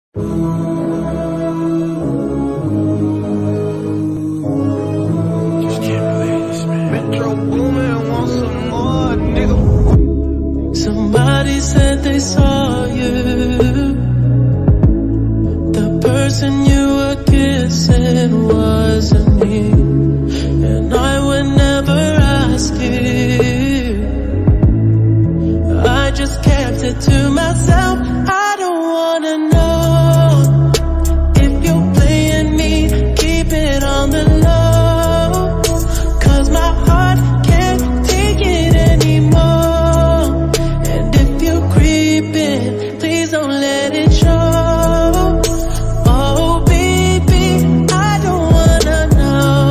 Just can't believe this, man. Metro Boomin want some more, nigga. Somebody said they saw you. The person you were kissing wasn't me, and I would never ask you. I just kept it to myself. I don't wanna know if you're playing me. Keep it on the low, 'cause my heart can't take it anymore. And if you're creeping, please don't let it show. Oh baby, I don't wanna know.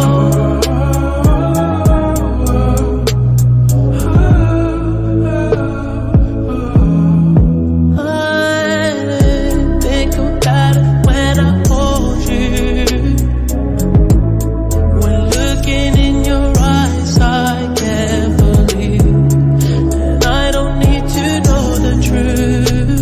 I think about it when I hold you. When looking in your eyes, I can't believe. And I don't need to know the truth.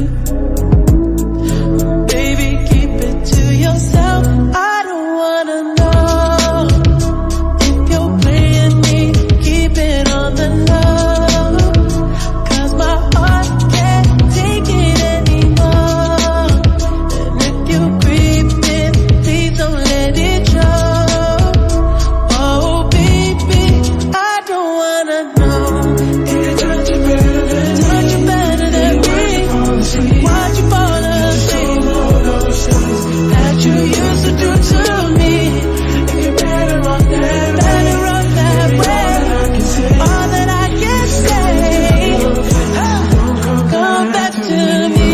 Baby, keep it to yourself. I don't wanna know if you're playing me. Keep it on the low, 'cause my heart can't take it anymore. And if you're creeping, please don't let it show. Oh baby, I don't wanna know. If you touch it better than me, why'd you fall asleep? That you used to do to me. If you're better off that way, all that I can say, come back to me.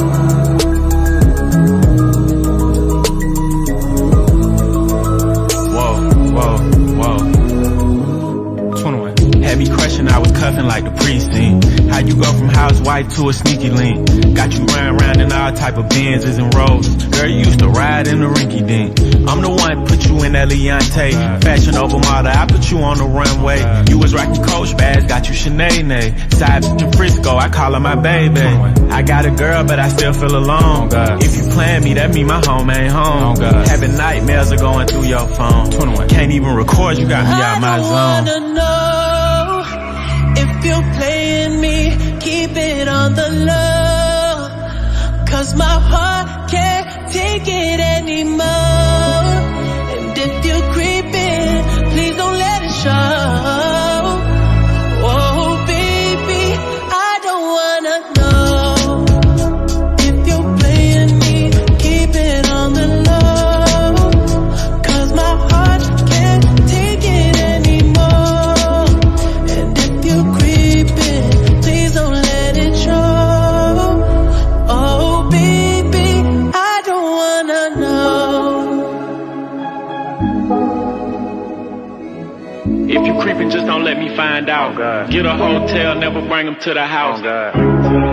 Whoa, whoa, whoa. 21. Had me crushing, I was cuffing like the precinct. How you go from housewife to a sneaky link? Got you running around in all type of Benzes and Rolls. Girl, you used to ride in the rinky dink. I'm the one put you in that Leontay. Fashion over model, I put you on the runway. You was rocking Coach bags, got you Sinead. Side bitch in Frisco, I call her my baby. I got a girl, but I still feel alone. If you plan me, that mean my home ain't home. Having nightmares are going through your phone. 21. Can't even record, you got me out my zone. I don't wanna know if you're playing me. Keep it on the low, 'cause my heart can't take it anymore. And if you're creeping, please don't let it show. Oh baby, I don't wanna know if you're playing me. Keep it on the low, 'cause my heart can't take it anymore. And if you're creeping, please don't let it show. Oh baby, I don't wanna know. If you creeping, just don't let me find out. Get a hotel, never bring them to the house.